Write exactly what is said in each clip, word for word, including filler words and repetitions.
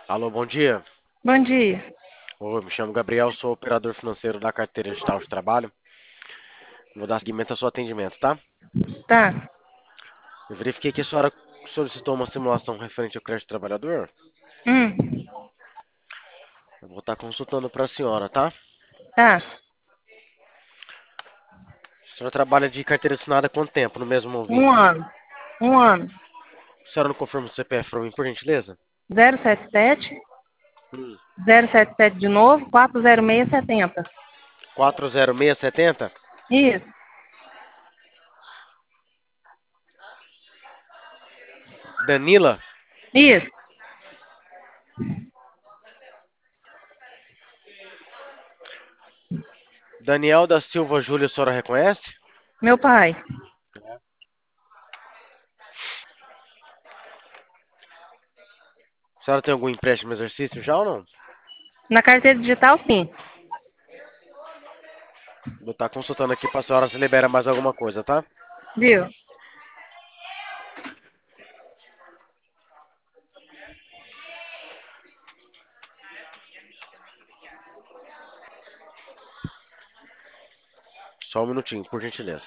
Alô, bom dia. Bom dia. Oi, me chamo Gabriel, sou operador financeiro da carteira digital de trabalho. Vou dar seguimento ao seu atendimento, tá? Tá. Eu verifiquei que a senhora solicitou uma simulação referente ao crédito trabalhador. Hum, Eu vou estar consultando para a senhora, tá? tá. A senhora trabalha de carteira assinada há quanto tempo no mesmo Um ouvinte? ano. Um ano. A senhora não confirma o C P F para mim, por gentileza? Zero sete sete, Hum. zero sete sete de novo, quatro zero seis setenta. quatro zero seis sete zero? Isso, Danila? isso. Daniel da Silva Júlia, a senhora reconhece? Meu pai. A senhora tem algum empréstimo exercício já ou não? Na carteira digital, sim. Vou estar consultando aqui para a senhora se libera mais alguma coisa, tá? Viu? Só um minutinho, por gentileza.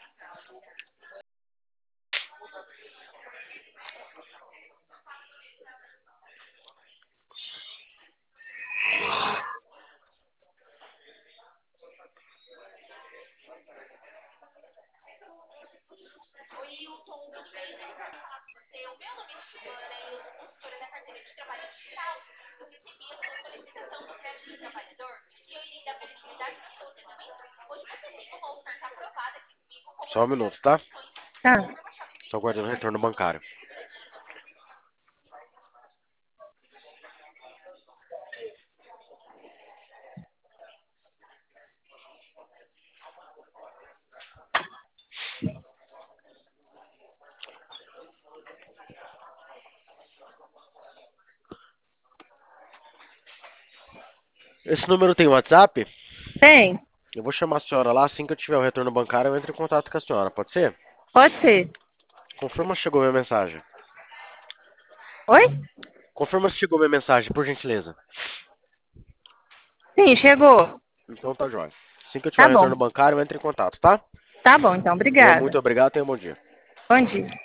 Só um minuto, tá? Tá. Estou aguardando o retorno bancário. Esse número tem WhatsApp? Tem? Eu vou chamar a senhora lá. Assim que eu tiver o retorno bancário, eu entro em contato com a senhora. Pode ser? Pode ser. Confirma se chegou minha mensagem. Oi? Confirma se chegou minha mensagem, por gentileza. Sim, chegou. Então tá jóia. Assim que eu tiver Tá o retorno bom. bancário, eu entro em contato, tá? Tá bom, então. Tenha Obrigada. muito obrigado, tenha um bom dia. Bom dia.